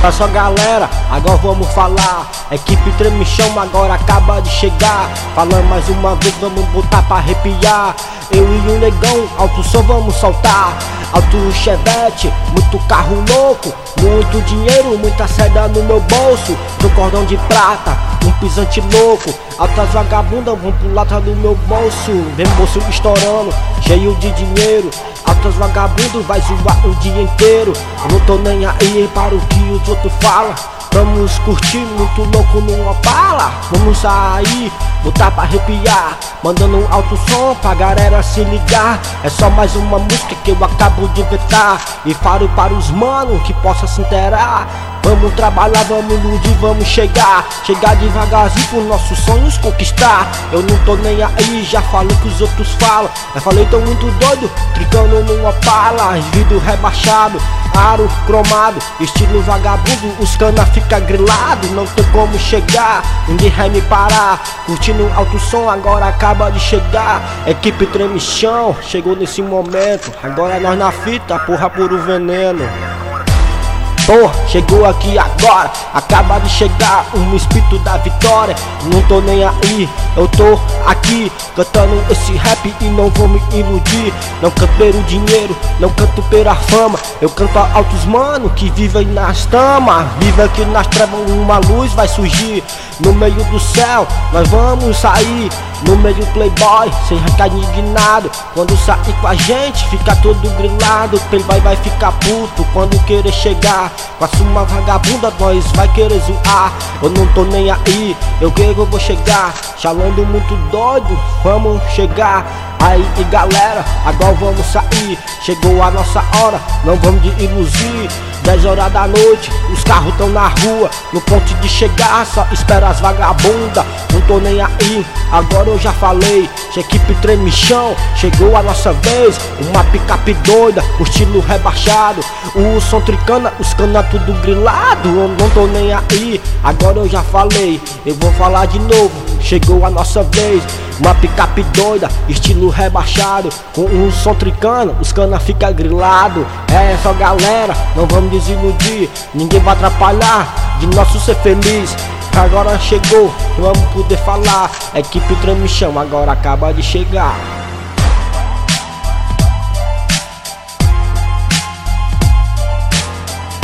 Olha só galera, agora vamos falar. Equipe Tremichão agora acaba de chegar. Falando mais uma vez, vamos botar pra arrepiar. Eu e o negão, alto som vamos soltar. Alto Chevette, muito carro louco, muito dinheiro, muita seda no meu bolso. No cordão de prata, um pisante louco. Altas vagabundas vão pular atrás do meu bolso. Vem bolso estourando, cheio de dinheiro. Altas vagabundos vai zoar o dia inteiro. Eu não tô nem aí para o que os outros falam. Vamos curtir muito louco numa Opala. Vamos sair, botar pra arrepiar, mandando um alto som pra galera se ligar. É só mais uma música que eu acabo de inventar e falo para os manos que possa se inteirar. Vamos trabalhar, vamos iludir, vamos chegar. Chegar devagarzinho pros nossos sonhos conquistar. Eu não tô nem aí, já falei que os outros falam. Eu falei, tô muito doido, tricando numa Opala. Vidro rebaixado, aro cromado, estilo vagabundo, os cana fica grilado. Não tem como chegar, ninguém vai me parar. Curtindo alto som, agora acaba de chegar. Equipe Tremichão, chegou nesse momento. Agora nós na fita, porra puro veneno. Porra, chegou aqui agora, acaba de chegar um espírito da vitória. Não tô nem aí, eu tô aqui cantando esse rap e não vou me iludir. Não canto pelo dinheiro, não canto pela fama. Eu canto a altos mano que vivem nas tamas. Vive aqui nas trevas, uma luz vai surgir. No meio do céu, nós vamos sair. No meio playboy, sem recado indignado. Quando sair com a gente, fica todo grilado. Playboy vai ficar puto quando querer chegar. Com a sua vagabunda, nós vai querer zoar. Eu não tô nem aí, eu que eu vou chegar. Chalando muito doido, vamos chegar. Aí galera, agora vamos sair. Chegou a nossa hora, não vamos de iludir. 10 horas da noite, os carros tão na rua. No ponto de chegar, só espera as vagabundas. Não tô nem aí, agora eu já falei. Equipe Tremichão, chegou a nossa vez. Uma picape doida, o estilo rebaixado. O som tricana, os cana tudo grilado. Eu não tô nem aí, agora eu já falei. Eu vou falar de novo, chegou a nossa vez. Uma picape doida, estilo rebaixado. Com um som tricano, os cana fica grilado. É só galera, não vamos desiludir. Ninguém vai atrapalhar de nosso ser feliz. Agora chegou, vamos poder falar. Equipe Tremichão agora acaba de chegar.